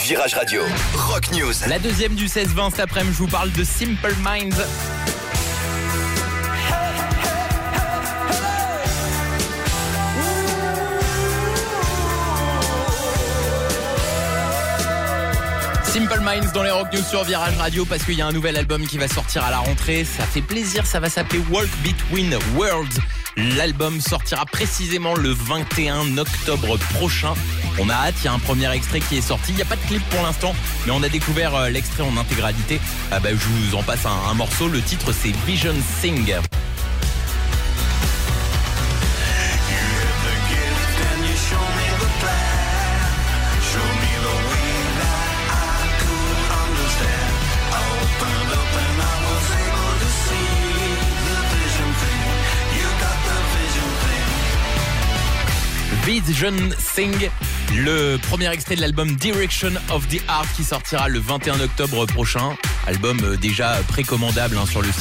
Virage Radio, Rock News. La deuxième du 16-20 cet après-midi, je vous parle de Simple Minds. Simple Minds dans les Rock News sur Virage Radio parce qu'il y a un nouvel album qui va sortir à la rentrée. Ça fait plaisir, ça va s'appeler Walk Between Worlds. L'album sortira précisément le 21 octobre prochain. On a hâte, il y a un premier extrait qui est sorti. Il n'y a pas de clip pour l'instant, mais on a découvert l'extrait en intégralité. Je vous en passe un morceau. Le titre, c'est Vision Sing. Vision Sing, le premier extrait de l'album Direction of the Heart qui sortira le 21 octobre prochain. Album déjà précommandable sur le site.